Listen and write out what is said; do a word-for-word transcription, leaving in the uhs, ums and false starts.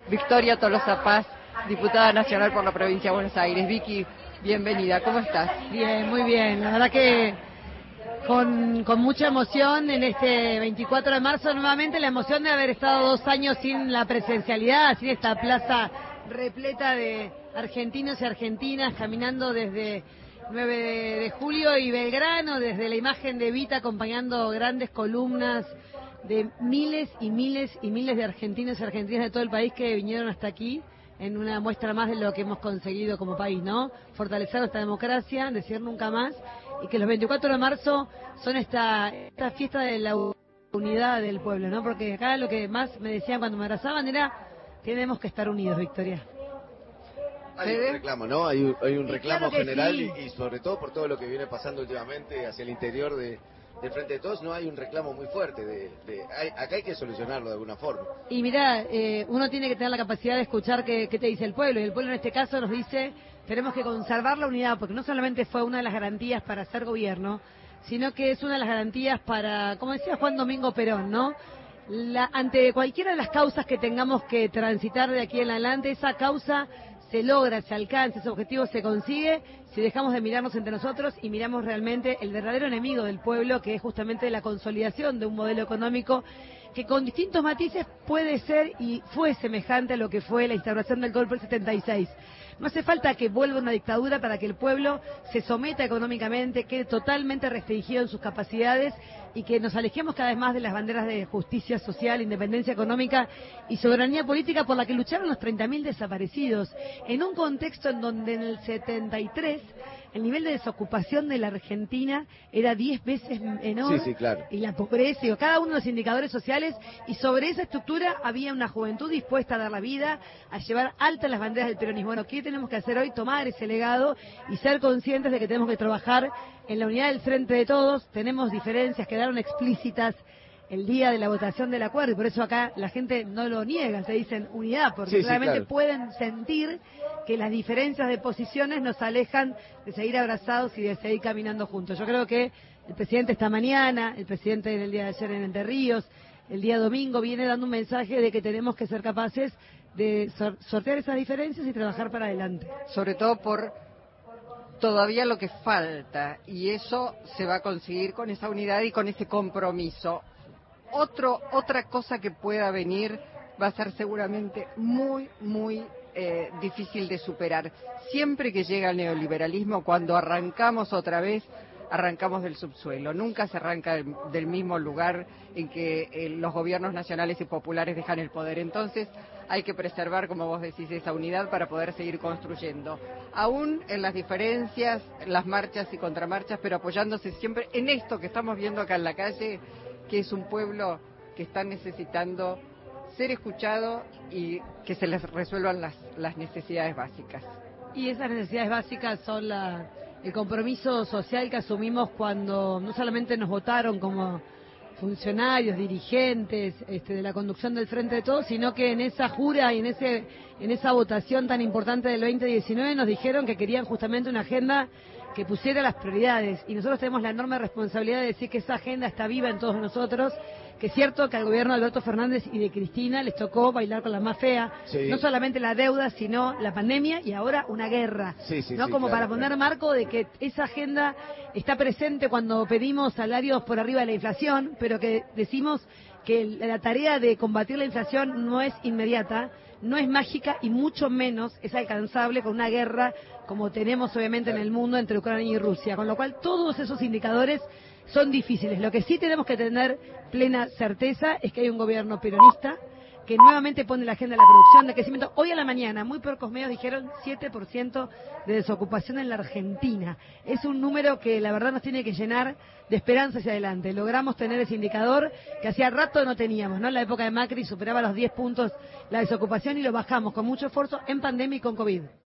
Victoria Tolosa Paz, diputada nacional por la provincia de Buenos Aires. Vicky, bienvenida, ¿cómo estás? Bien, muy bien, la verdad que con, con mucha emoción en este veinticuatro de marzo, nuevamente la emoción de haber estado dos años sin la presencialidad, sin esta plaza repleta de argentinos y argentinas caminando desde nueve de julio y Belgrano, desde la imagen de Evita acompañando grandes columnas de miles y miles y miles de argentinos y argentinas de todo el país que vinieron hasta aquí en una muestra más de lo que hemos conseguido como país, ¿no? Fortalecer nuestra democracia, decir nunca más, y que los veinticuatro de marzo son esta, esta fiesta de la unidad del pueblo, ¿no? Porque acá lo que más me decían cuando me abrazaban era, tenemos que estar unidos, Victoria. Hay un reclamo, ¿no? Hay un, hay un reclamo claro general sí. y, y sobre todo por todo lo que viene pasando últimamente hacia el interior de, del Frente de Todos, no hay un reclamo muy fuerte. De, de hay, acá hay que solucionarlo de alguna forma. Y mirá, eh, uno tiene que tener la capacidad de escuchar qué, qué te dice el pueblo, y el pueblo en este caso nos dice, tenemos que conservar la unidad, porque no solamente fue una de las garantías para hacer gobierno, sino que es una de las garantías para, como decía Juan Domingo Perón, ¿no? La, ante cualquiera de las causas que tengamos que transitar de aquí en adelante, esa causa se logra, se alcanza, ese objetivo se consigue si dejamos de mirarnos entre nosotros y miramos realmente el verdadero enemigo del pueblo, que es justamente la consolidación de un modelo económico que con distintos matices puede ser y fue semejante a lo que fue la instauración del golpe del setenta y seis. No hace falta que vuelva una dictadura para que el pueblo se someta económicamente, quede totalmente restringido en sus capacidades y que nos alejemos cada vez más de las banderas de justicia social, independencia económica y soberanía política por la que lucharon los treinta mil desaparecidos, en un contexto en donde en el setenta y tres el nivel de desocupación de la Argentina era diez veces menor. Sí, sí, claro. Y la pobreza, y cada uno de los indicadores sociales, y sobre esa estructura había una juventud dispuesta a dar la vida, a llevar altas las banderas del peronismo. Bueno, ¿qué tenemos que hacer hoy? Tomar ese legado y ser conscientes de que tenemos que trabajar en la unidad del Frente de Todos. Tenemos diferencias, quedaron explícitas el día de la votación del acuerdo, y por eso acá la gente no lo niega, te dicen unidad, porque sí, sí, realmente claro. pueden sentir que las diferencias de posiciones nos alejan de seguir abrazados y de seguir caminando juntos. Yo creo que el presidente esta mañana, el presidente del día de ayer en Entre Ríos, el día domingo viene dando un mensaje de que tenemos que ser capaces de sor sortear esas diferencias y trabajar para adelante. Sobre todo por todavía lo que falta, y eso se va a conseguir con esa unidad y con ese compromiso. Otro, otra cosa que pueda venir va a ser seguramente muy, muy eh, difícil de superar. Siempre que llega el neoliberalismo, cuando arrancamos otra vez, arrancamos del subsuelo. Nunca se arranca del, del mismo lugar en que eh, los gobiernos nacionales y populares dejan el poder. Entonces hay que preservar, como vos decís, esa unidad para poder seguir construyendo. Aún en las diferencias, en las marchas y contramarchas, pero apoyándose siempre en esto que estamos viendo acá en la calle, que es un pueblo que está necesitando ser escuchado y que se les resuelvan las, las necesidades básicas. Y esas necesidades básicas son la, el compromiso social que asumimos cuando no solamente nos votaron como funcionarios, dirigentes este, de la conducción del Frente de Todos, sino que en esa jura y en ese en esa votación tan importante del veinte diecinueve nos dijeron que querían justamente una agenda que pusiera las prioridades, y nosotros tenemos la enorme responsabilidad de decir que esa agenda está viva en todos nosotros, que es cierto que al gobierno de Alberto Fernández y de Cristina les tocó bailar con la más fea, sí. No solamente la deuda, sino la pandemia y ahora una guerra, sí, sí, ¿no? Sí, Como claro, para poner claro. marco de que esa agenda está presente cuando pedimos salarios por arriba de la inflación, pero que decimos que la tarea de combatir la inflación no es inmediata, no es mágica y mucho menos es alcanzable con una guerra como tenemos obviamente en el mundo entre Ucrania y Rusia, con lo cual todos esos indicadores son difíciles. Lo que sí tenemos que tener plena certeza es que hay un gobierno peronista que nuevamente pone la agenda de la producción, de crecimiento. Hoy a la mañana, muy pocos medios dijeron siete por ciento de desocupación en la Argentina. Es un número que la verdad nos tiene que llenar de esperanza hacia adelante. Logramos tener ese indicador que hacía rato no teníamos, ¿no? En la época de Macri superaba los diez puntos la desocupación y lo bajamos con mucho esfuerzo en pandemia y con COVID.